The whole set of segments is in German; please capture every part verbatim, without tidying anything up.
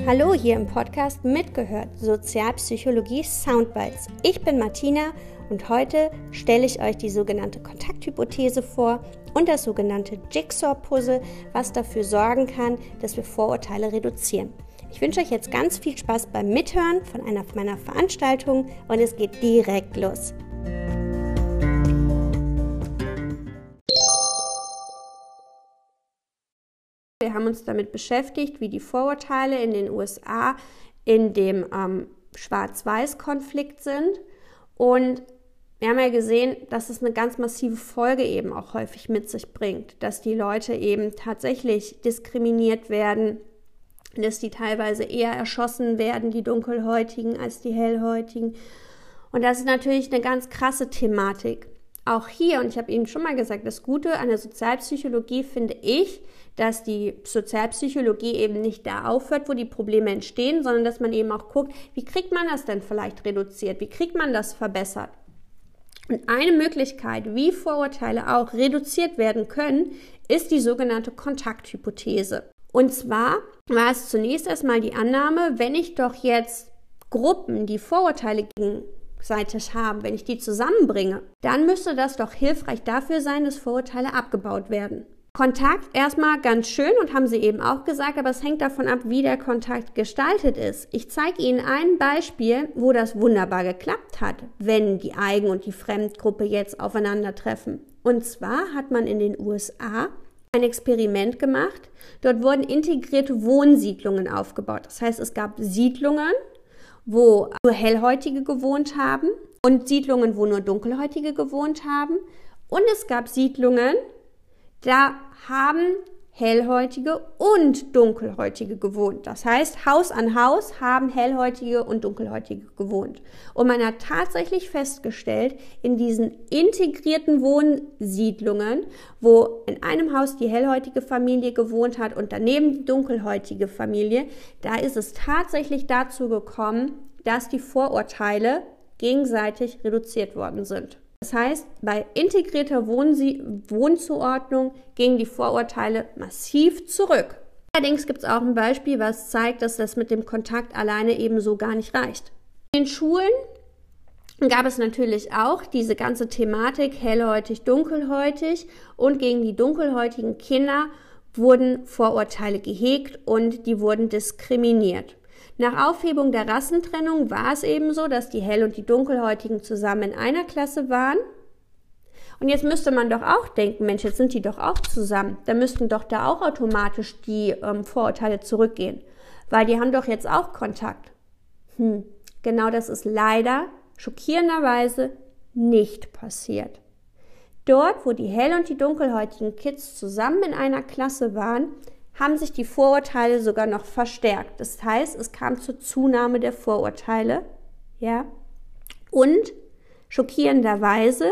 Hallo hier im Podcast Mitgehört, Sozialpsychologie Soundbites. Ich bin Martina und heute stelle ich euch die sogenannte Kontakthypothese vor und das sogenannte Jigsaw-Puzzle, was dafür sorgen kann, dass wir Vorurteile reduzieren. Ich wünsche euch jetzt ganz viel Spaß beim Mithören von einer meiner Veranstaltungen und es geht direkt los. Wir haben uns damit beschäftigt, wie die Vorurteile in den U S A in dem ähm, Schwarz-Weiß-Konflikt sind. Und wir haben ja gesehen, dass es eine ganz massive Folge eben auch häufig mit sich bringt, dass die Leute eben tatsächlich diskriminiert werden, dass die teilweise eher erschossen werden, die Dunkelhäutigen, als die Hellhäutigen. Und das ist natürlich eine ganz krasse Thematik. Auch hier, und ich habe Ihnen schon mal gesagt, das Gute an der Sozialpsychologie finde ich, dass die Sozialpsychologie eben nicht da aufhört, wo die Probleme entstehen, sondern dass man eben auch guckt, wie kriegt man das denn vielleicht reduziert, wie kriegt man das verbessert. Und eine Möglichkeit, wie Vorurteile auch reduziert werden können, ist die sogenannte Kontakthypothese. Und zwar war es zunächst erstmal die Annahme, wenn ich doch jetzt Gruppen, die Vorurteile gegenseitig haben, wenn ich die zusammenbringe, dann müsste das doch hilfreich dafür sein, dass Vorurteile abgebaut werden. Kontakt erstmal ganz schön und haben sie eben auch gesagt, aber es hängt davon ab, wie der Kontakt gestaltet ist. Ich zeige Ihnen ein Beispiel, wo das wunderbar geklappt hat, wenn die Eigen- und die Fremdgruppe jetzt aufeinandertreffen. Und zwar hat man in den U S A ein Experiment gemacht. Dort wurden integrierte Wohnsiedlungen aufgebaut. Das heißt, es gab Siedlungen, wo nur Hellhäutige gewohnt haben und Siedlungen, wo nur Dunkelhäutige gewohnt haben. Und es gab Siedlungen, da haben Hellhäutige und Dunkelhäutige gewohnt. Das heißt, Haus an Haus haben Hellhäutige und Dunkelhäutige gewohnt. Und man hat tatsächlich festgestellt, in diesen integrierten Wohnsiedlungen, wo in einem Haus die hellhäutige Familie gewohnt hat und daneben die dunkelhäutige Familie, da ist es tatsächlich dazu gekommen, dass die Vorurteile gegenseitig reduziert worden sind. Das heißt, bei integrierter Wohnsie- Wohnzuordnung gingen die Vorurteile massiv zurück. Allerdings gibt es auch ein Beispiel, was zeigt, dass das mit dem Kontakt alleine eben so gar nicht reicht. In den Schulen gab es natürlich auch diese ganze Thematik hellhäutig, dunkelhäutig und gegen die dunkelhäutigen Kinder wurden Vorurteile gehegt und die wurden diskriminiert. Nach Aufhebung der Rassentrennung war es eben so, dass die Hell- und die Dunkelhäutigen zusammen in einer Klasse waren. Und jetzt müsste man doch auch denken, Mensch, jetzt sind die doch auch zusammen. Da müssten doch da auch automatisch die ähm, Vorurteile zurückgehen, weil die haben doch jetzt auch Kontakt. Hm, genau das ist leider schockierenderweise nicht passiert. Dort, wo die Hell- und die Dunkelhäutigen Kids zusammen in einer Klasse waren, haben sich die Vorurteile sogar noch verstärkt. Das heißt, es kam zur Zunahme der Vorurteile, ja. Und schockierenderweise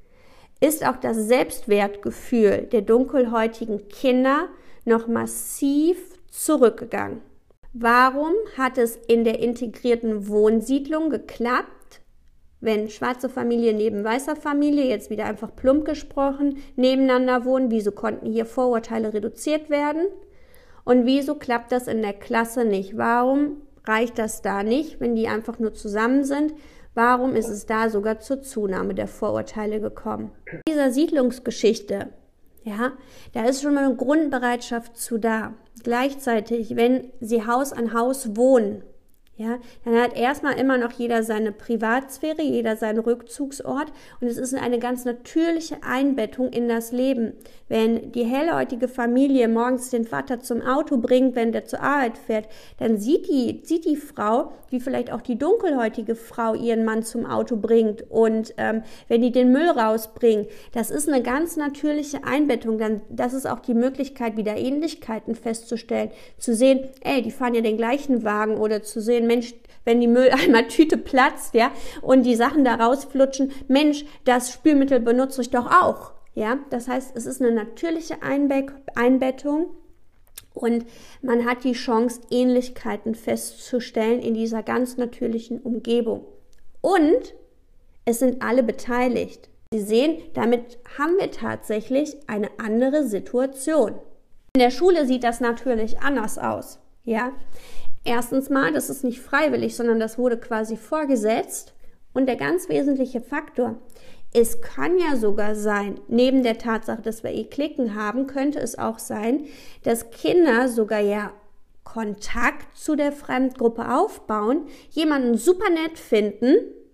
ist auch das Selbstwertgefühl der dunkelhäutigen Kinder noch massiv zurückgegangen. Warum hat es in der integrierten Wohnsiedlung geklappt, wenn schwarze Familie neben weißer Familie, jetzt wieder einfach plump gesprochen, nebeneinander wohnen? Wieso konnten hier Vorurteile reduziert werden? Und wieso klappt das in der Klasse nicht? Warum reicht das da nicht, wenn die einfach nur zusammen sind? Warum ist es da sogar zur Zunahme der Vorurteile gekommen? In dieser Siedlungsgeschichte, ja, da ist schon mal eine Grundbereitschaft zu da. Gleichzeitig, wenn sie Haus an Haus wohnen, ja, dann hat erstmal immer noch jeder seine Privatsphäre, jeder seinen Rückzugsort und es ist eine ganz natürliche Einbettung in das Leben. Wenn die hellhäutige Familie morgens den Vater zum Auto bringt, wenn der zur Arbeit fährt, dann sieht die, sieht die Frau, wie vielleicht auch die dunkelhäutige Frau ihren Mann zum Auto bringt und ähm, wenn die den Müll rausbringen, das ist eine ganz natürliche Einbettung. Dann, das ist auch die Möglichkeit, wieder Ähnlichkeiten festzustellen, zu sehen, ey, die fahren ja den gleichen Wagen oder zu sehen, Mensch, wenn die Mülleimer-Tüte platzt, ja, und die Sachen da rausflutschen, Mensch, das Spülmittel benutze ich doch auch, ja. Das heißt, es ist eine natürliche Einbe- Einbettung und man hat die Chance, Ähnlichkeiten festzustellen in dieser ganz natürlichen Umgebung. Und es sind alle beteiligt. Sie sehen, damit haben wir tatsächlich eine andere Situation. In der Schule sieht das natürlich anders aus. Ja? Erstens mal, das ist nicht freiwillig, sondern das wurde quasi vorgesetzt. Und der ganz wesentliche Faktor, es kann ja sogar sein, neben der Tatsache, dass wir eh Klicken haben, könnte es auch sein, dass Kinder sogar ja Kontakt zu der Fremdgruppe aufbauen, jemanden super nett finden,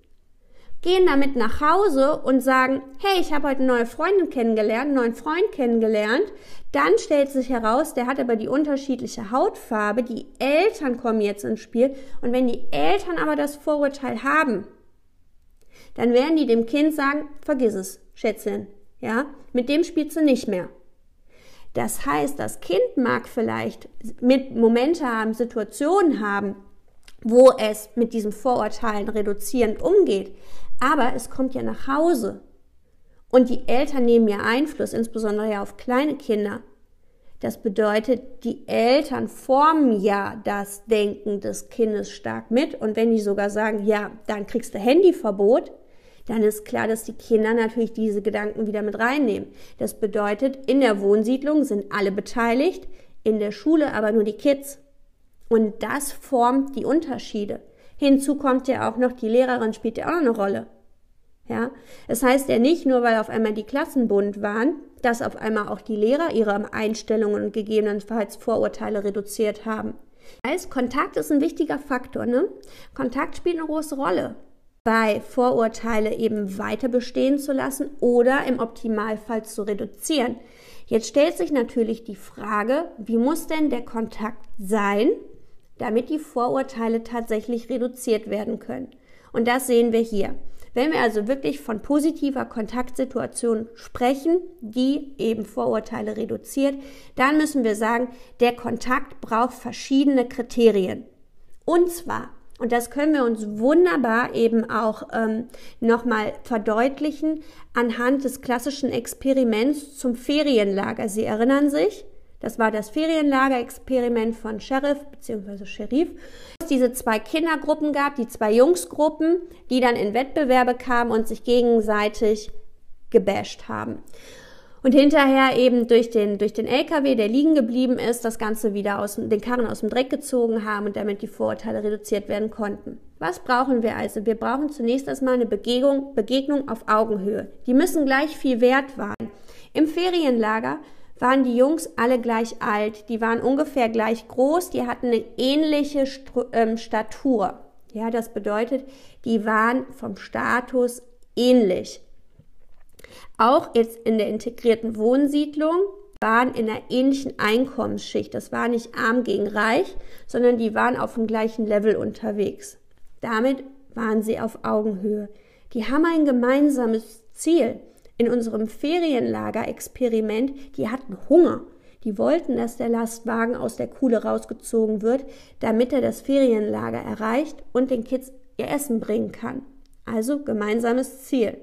gehen damit nach Hause und sagen, hey, ich habe heute eine neue Freundin kennengelernt, einen neuen Freund kennengelernt. Dann stellt sich heraus, der hat aber die unterschiedliche Hautfarbe, die Eltern kommen jetzt ins Spiel. Und wenn die Eltern aber das Vorurteil haben, dann werden die dem Kind sagen, vergiss es, Schätzchen, ja, mit dem spielst du nicht mehr. Das heißt, das Kind mag vielleicht mit Momente haben, Situationen haben, wo es mit diesen Vorurteilen reduzierend umgeht, aber es kommt ja nach Hause und die Eltern nehmen ja Einfluss, insbesondere ja auf kleine Kinder. Das bedeutet, die Eltern formen ja das Denken des Kindes stark mit und wenn die sogar sagen, ja, dann kriegst du Handyverbot, dann ist klar, dass die Kinder natürlich diese Gedanken wieder mit reinnehmen. Das bedeutet, in der Wohnsiedlung sind alle beteiligt, in der Schule aber nur die Kids. Und das formt die Unterschiede. Hinzu kommt ja auch noch, die Lehrerin spielt ja auch noch eine Rolle. Ja? Das heißt ja nicht nur, weil auf einmal die Klassen bunt waren, dass auf einmal auch die Lehrer ihre Einstellungen und gegebenenfalls Vorurteile reduziert haben. Das heißt, Kontakt ist ein wichtiger Faktor. Ne? Kontakt spielt eine große Rolle, bei Vorurteile eben weiter bestehen zu lassen oder im Optimalfall zu reduzieren. Jetzt stellt sich natürlich die Frage, wie muss denn der Kontakt sein, damit die Vorurteile tatsächlich reduziert werden können? Und das sehen wir hier. Wenn wir also wirklich von positiver Kontaktsituation sprechen, die eben Vorurteile reduziert, dann müssen wir sagen, der Kontakt braucht verschiedene Kriterien. Und zwar, und das können wir uns wunderbar eben auch ähm, nochmal verdeutlichen anhand des klassischen Experiments zum Ferienlager. Sie erinnern sich, das war das Ferienlager-Experiment von Sheriff bzw. Sheriff. Es diese zwei Kindergruppen gab, die zwei Jungsgruppen, die dann in Wettbewerbe kamen und sich gegenseitig gebasht haben. Und hinterher eben durch den, durch den L K W, der liegen geblieben ist, das Ganze wieder aus den Karren aus dem Dreck gezogen haben und damit die Vorurteile reduziert werden konnten. Was brauchen wir also? Wir brauchen zunächst erstmal eine Begegnung, Begegnung auf Augenhöhe. Die müssen gleich viel wert sein. Im Ferienlager waren die Jungs alle gleich alt, die waren ungefähr gleich groß, die hatten eine ähnliche Stru- ähm, Statur. Ja, das bedeutet, die waren vom Status ähnlich. Auch jetzt in der integrierten Wohnsiedlung waren in einer ähnlichen Einkommensschicht. Das war nicht arm gegen reich, sondern die waren auf dem gleichen Level unterwegs. Damit waren sie auf Augenhöhe. Die haben ein gemeinsames Ziel. In unserem Ferienlager-Experiment, die hatten Hunger. Die wollten, dass der Lastwagen aus der Kuhle rausgezogen wird, damit er das Ferienlager erreicht und den Kids ihr Essen bringen kann. Also gemeinsames Ziel.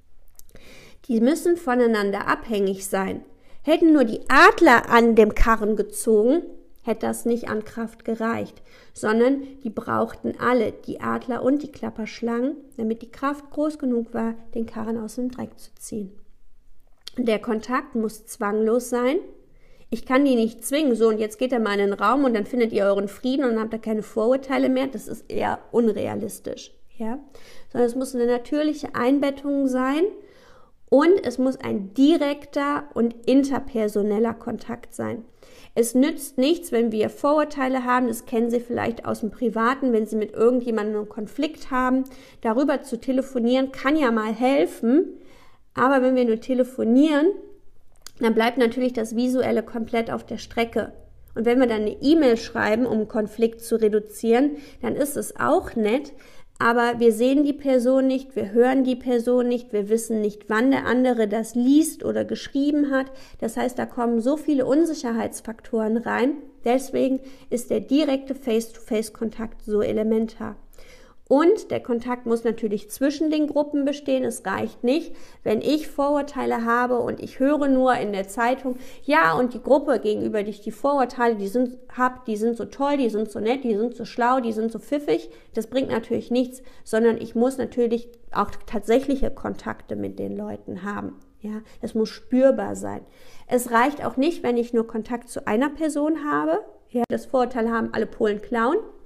Die müssen voneinander abhängig sein. Hätten nur die Adler an dem Karren gezogen, hätte das nicht an Kraft gereicht, sondern die brauchten alle, die Adler und die Klapperschlangen, damit die Kraft groß genug war, den Karren aus dem Dreck zu ziehen. Der Kontakt muss zwanglos sein. Ich kann die nicht zwingen, so und jetzt geht er mal in den Raum und dann findet ihr euren Frieden und dann habt ihr keine Vorurteile mehr. Das ist eher unrealistisch, ja? Sondern es muss eine natürliche Einbettung sein. Und es muss ein direkter und interpersoneller Kontakt sein. Es nützt nichts, wenn wir Vorurteile haben, das kennen Sie vielleicht aus dem Privaten, wenn Sie mit irgendjemandem einen Konflikt haben. Darüber zu telefonieren kann ja mal helfen, aber wenn wir nur telefonieren, dann bleibt natürlich das Visuelle komplett auf der Strecke. Und wenn wir dann eine E-Mail schreiben, um einen Konflikt zu reduzieren, dann ist es auch nett, aber wir sehen die Person nicht, wir hören die Person nicht, wir wissen nicht, wann der andere das liest oder geschrieben hat. Das heißt, da kommen so viele Unsicherheitsfaktoren rein. Deswegen ist der direkte Face-to-Face-Kontakt so elementar. Und der Kontakt muss natürlich zwischen den Gruppen bestehen. Es reicht nicht, wenn ich Vorurteile habe und ich höre nur in der Zeitung, ja, und die Gruppe gegenüber, die ich die Vorurteile, die sind, hab, die sind so toll, die sind so nett, die sind so schlau, die sind so pfiffig. Das bringt natürlich nichts, sondern ich muss natürlich auch tatsächliche Kontakte mit den Leuten haben. Ja, es muss spürbar sein. Es reicht auch nicht, wenn ich nur Kontakt zu einer Person habe. Ja, das Vorurteil haben, alle Polen klauen.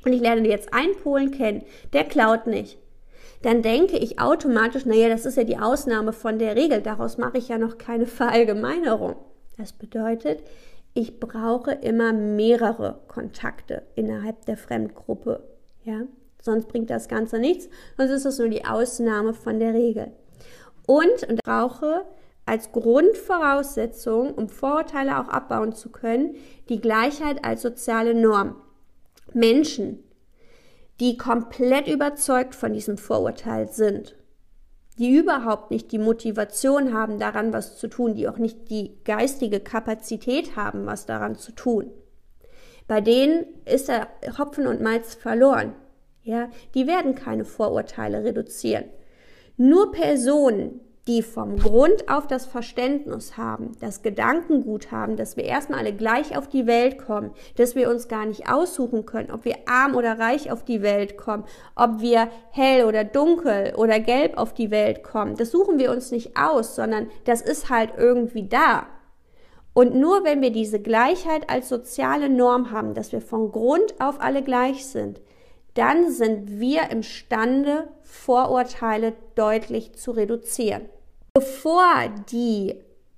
und ich lerne jetzt einen Polen kennen, der klaut nicht, dann denke ich automatisch, naja, das ist ja die Ausnahme von der Regel, daraus mache ich ja noch keine Verallgemeinerung. Das bedeutet, ich brauche immer mehrere Kontakte innerhalb der Fremdgruppe, ja, sonst bringt das Ganze nichts, sonst ist das nur die Ausnahme von der Regel. Und, und ich brauche als Grundvoraussetzung, um Vorurteile auch abbauen zu können, die Gleichheit als soziale Norm. Menschen, die komplett überzeugt von diesem Vorurteil sind, die überhaupt nicht die Motivation haben, daran was zu tun, die auch nicht die geistige Kapazität haben, was daran zu tun. Bei denen ist der Hopfen und Malz verloren. Ja, die werden keine Vorurteile reduzieren. Nur Personen, die vom Grund auf das Verständnis haben, das Gedankengut haben, dass wir erstmal alle gleich auf die Welt kommen, dass wir uns gar nicht aussuchen können, ob wir arm oder reich auf die Welt kommen, ob wir hell oder dunkel oder gelb auf die Welt kommen. Das suchen wir uns nicht aus, sondern das ist halt irgendwie da. Und nur wenn wir diese Gleichheit als soziale Norm haben, dass wir von Grund auf alle gleich sind, dann sind wir imstande, Vorurteile deutlich zu reduzieren. Bevor die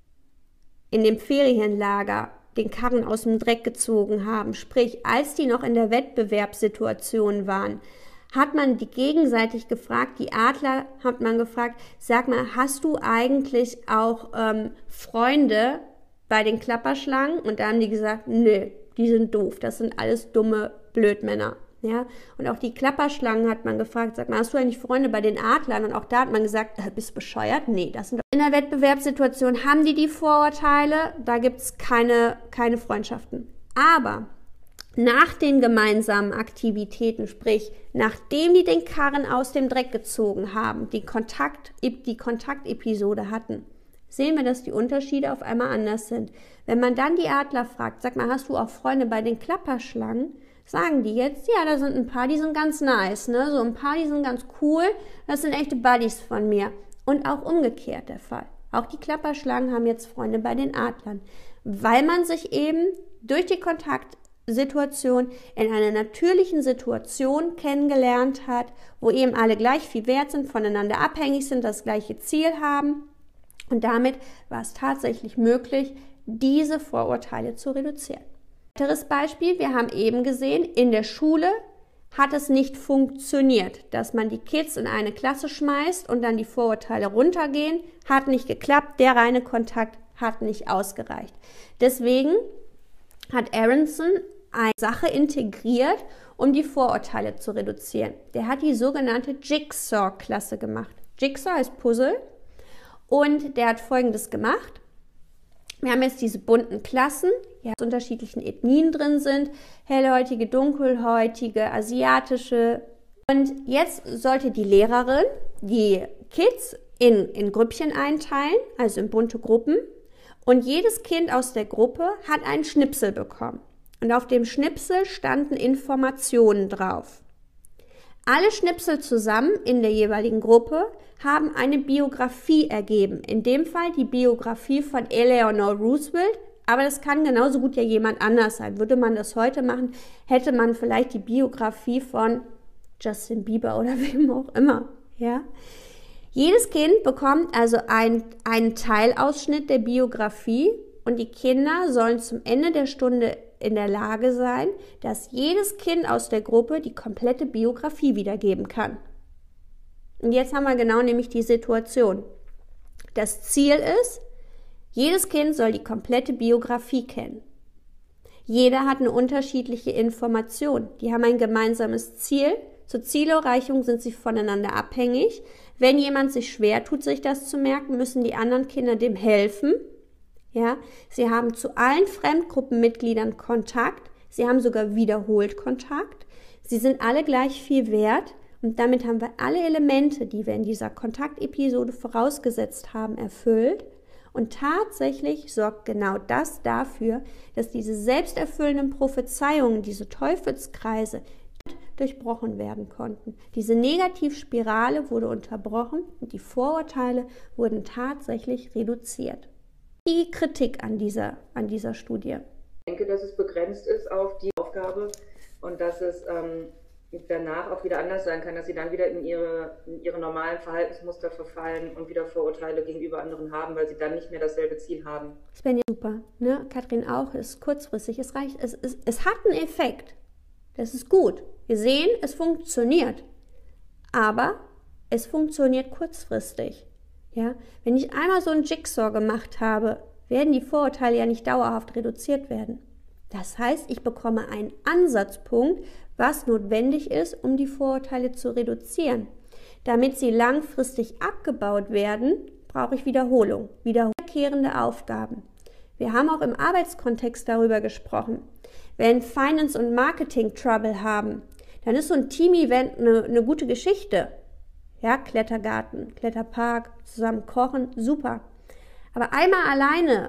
in dem Ferienlager den Karren aus dem Dreck gezogen haben, sprich, als die noch in der Wettbewerbssituation waren, hat man die gegenseitig gefragt, die Adler hat man gefragt, sag mal, hast du eigentlich auch ähm, Freunde bei den Klapperschlangen? Und da haben die gesagt, nö, die sind doof, das sind alles dumme Blödmänner. Ja, und auch die Klapperschlangen hat man gefragt, sag mal, hast du eigentlich Freunde bei den Adlern? Und auch da hat man gesagt, äh, bist du bescheuert? Nee, das sind in der Wettbewerbssituation haben die die Vorurteile, da gibt es keine, keine Freundschaften. Aber nach den gemeinsamen Aktivitäten, sprich, nachdem die den Karren aus dem Dreck gezogen haben, die, Kontakt, die Kontaktepisode hatten, sehen wir, dass die Unterschiede auf einmal anders sind. Wenn man dann die Adler fragt, sag mal, hast du auch Freunde bei den Klapperschlangen? Sagen die jetzt, ja, da sind ein paar, die sind ganz nice, ne? So ein paar, die sind ganz cool, das sind echte Buddies von mir. Und auch umgekehrt der Fall. Auch die Klapperschlangen haben jetzt Freunde bei den Adlern, weil man sich eben durch die Kontaktsituation in einer natürlichen Situation kennengelernt hat, wo eben alle gleich viel wert sind, voneinander abhängig sind, das gleiche Ziel haben. Und damit war es tatsächlich möglich, diese Vorurteile zu reduzieren. Weiteres Beispiel, wir haben eben gesehen, in der Schule hat es nicht funktioniert, dass man die Kids in eine Klasse schmeißt und dann die Vorurteile runtergehen, hat nicht geklappt, der reine Kontakt hat nicht ausgereicht. Deswegen hat Aronson eine Sache integriert, um die Vorurteile zu reduzieren. Der hat die sogenannte Jigsaw-Klasse gemacht. Jigsaw heißt Puzzle und der hat Folgendes gemacht. Wir haben jetzt diese bunten Klassen, die aus unterschiedlichen Ethnien drin sind, hellhäutige, dunkelhäutige, asiatische. Und jetzt sollte die Lehrerin die Kids in, in Grüppchen einteilen, also in bunte Gruppen. Und jedes Kind aus der Gruppe hat einen Schnipsel bekommen. Und auf dem Schnipsel standen Informationen drauf. Alle Schnipsel zusammen in der jeweiligen Gruppe haben eine Biografie ergeben. In dem Fall die Biografie von Eleanor Roosevelt, aber das kann genauso gut ja jemand anders sein. Würde man das heute machen, hätte man vielleicht die Biografie von Justin Bieber oder wem auch immer. Ja? Jedes Kind bekommt also ein, einen Teilausschnitt der Biografie und die Kinder sollen zum Ende der Stunde in der Lage sein, dass jedes Kind aus der Gruppe die komplette Biografie wiedergeben kann. Und jetzt haben wir genau nämlich die Situation. Das Ziel ist, jedes Kind soll die komplette Biografie kennen. Jeder hat eine unterschiedliche Information. Die haben ein gemeinsames Ziel. Zur Zielerreichung sind sie voneinander abhängig. Wenn jemand sich schwer tut, sich das zu merken, müssen die anderen Kinder dem helfen. Ja, sie haben zu allen Fremdgruppenmitgliedern Kontakt. Sie haben sogar wiederholt Kontakt. Sie sind alle gleich viel wert. Und damit haben wir alle Elemente, die wir in dieser Kontaktepisode vorausgesetzt haben, erfüllt. Und tatsächlich sorgt genau das dafür, dass diese selbsterfüllenden Prophezeiungen, diese Teufelskreise, durchbrochen werden konnten. Diese Negativspirale wurde unterbrochen und die Vorurteile wurden tatsächlich reduziert. Die Kritik an dieser, an dieser Studie. Ich denke, dass es begrenzt ist auf die Aufgabe und dass es ähm, danach auch wieder anders sein kann, dass sie dann wieder in ihre, in ihre normalen Verhaltensmuster verfallen und wieder Vorurteile gegenüber anderen haben, weil sie dann nicht mehr dasselbe Ziel haben. Svenja, super, ne? Katrin auch, ist kurzfristig, es reicht, es, es, es hat einen Effekt, das ist gut. Wir sehen, es funktioniert, aber es funktioniert kurzfristig. Ja? Wenn ich einmal so einen Jigsaw gemacht habe, werden die Vorurteile ja nicht dauerhaft reduziert werden. Das heißt, ich bekomme einen Ansatzpunkt, was notwendig ist, um die Vorurteile zu reduzieren. Damit sie langfristig abgebaut werden, brauche ich Wiederholung, wiederkehrende Aufgaben. Wir haben auch im Arbeitskontext darüber gesprochen. Wenn Finance und Marketing Trouble haben, dann ist so ein Team-Event eine, eine gute Geschichte. Ja, Klettergarten, Kletterpark, zusammen kochen, super. Aber einmal alleine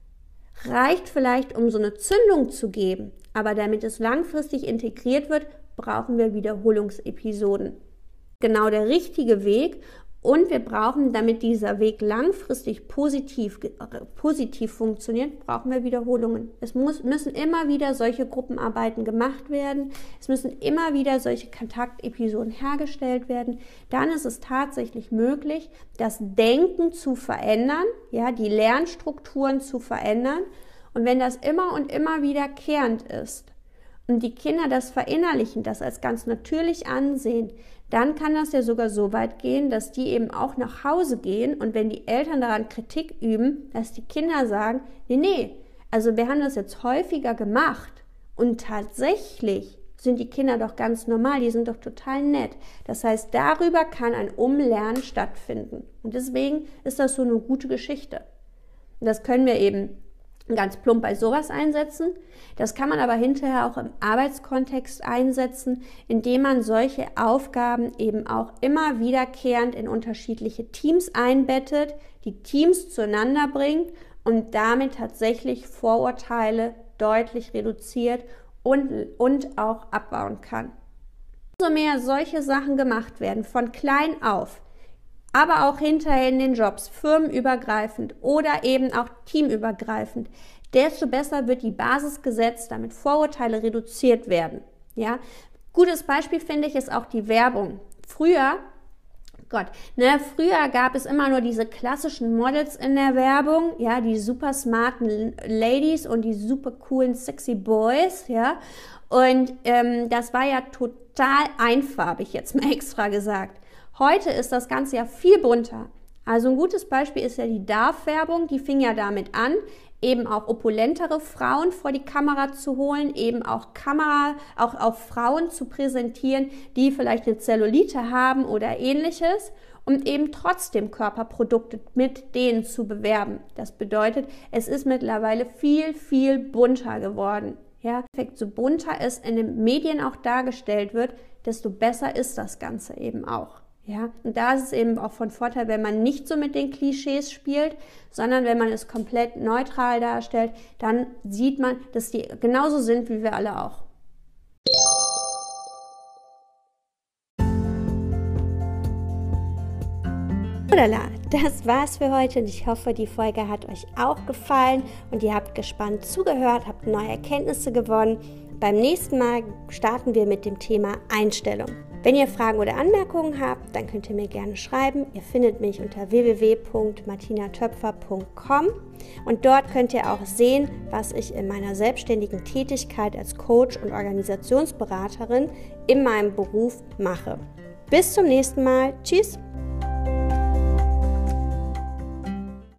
reicht vielleicht, um so eine Zündung zu geben. Aber damit es langfristig integriert wird, brauchen wir Wiederholungsepisoden. Genau der richtige Weg. Und wir brauchen, damit dieser Weg langfristig positiv, positiv funktioniert, brauchen wir Wiederholungen. Es muss, müssen immer wieder solche Gruppenarbeiten gemacht werden. Es müssen immer wieder solche Kontaktepisoden hergestellt werden. Dann ist es tatsächlich möglich, das Denken zu verändern, ja, die Lernstrukturen zu verändern. Und wenn das immer und immer wiederkehrend ist und die Kinder das verinnerlichen, das als ganz natürlich ansehen, dann kann das ja sogar so weit gehen, dass die eben auch nach Hause gehen und wenn die Eltern daran Kritik üben, dass die Kinder sagen, nee, nee, also wir haben das jetzt häufiger gemacht und tatsächlich sind die Kinder doch ganz normal, die sind doch total nett. Das heißt, darüber kann ein Umlernen stattfinden und deswegen ist das so eine gute Geschichte. Und das können wir eben ganz plump bei sowas einsetzen. Das kann man aber hinterher auch im Arbeitskontext einsetzen, indem man solche Aufgaben eben auch immer wiederkehrend in unterschiedliche Teams einbettet, die Teams zueinander bringt und damit tatsächlich Vorurteile deutlich reduziert und, und auch abbauen kann. Umso mehr solche Sachen gemacht werden, von klein auf, aber auch hinterher in den Jobs, firmenübergreifend oder eben auch teamübergreifend, desto besser wird die Basis gesetzt, damit Vorurteile reduziert werden. Ja? Gutes Beispiel finde ich ist auch die Werbung. Früher, Gott, ne, früher gab es immer nur diese klassischen Models in der Werbung, ja, die super smarten Ladies und die super coolen sexy Boys, ja, und ähm, das war ja total einfarbig, jetzt mal extra gesagt. Heute ist das Ganze ja viel bunter. Also ein gutes Beispiel ist ja die Darf-Werbung, die fing ja damit an, eben auch opulentere Frauen vor die Kamera zu holen, eben auch Kamera, auch auf Frauen zu präsentieren, die vielleicht eine Zellulite haben oder ähnliches und eben trotzdem Körperprodukte mit denen zu bewerben. Das bedeutet, es ist mittlerweile viel, viel bunter geworden. Ja, so bunter es in den Medien auch dargestellt wird, desto besser ist das Ganze eben auch. Ja, und da ist es eben auch von Vorteil, wenn man nicht so mit den Klischees spielt, sondern wenn man es komplett neutral darstellt, dann sieht man, dass die genauso sind wie wir alle auch. Udala, das war's für heute und ich hoffe, die Folge hat euch auch gefallen und ihr habt gespannt zugehört, habt neue Erkenntnisse gewonnen. Beim nächsten Mal starten wir mit dem Thema Einstellung. Wenn ihr Fragen oder Anmerkungen habt, dann könnt ihr mir gerne schreiben. Ihr findet mich unter w w w punkt martina töpfer punkt com und dort könnt ihr auch sehen, was ich in meiner selbstständigen Tätigkeit als Coach und Organisationsberaterin in meinem Beruf mache. Bis zum nächsten Mal. Tschüss!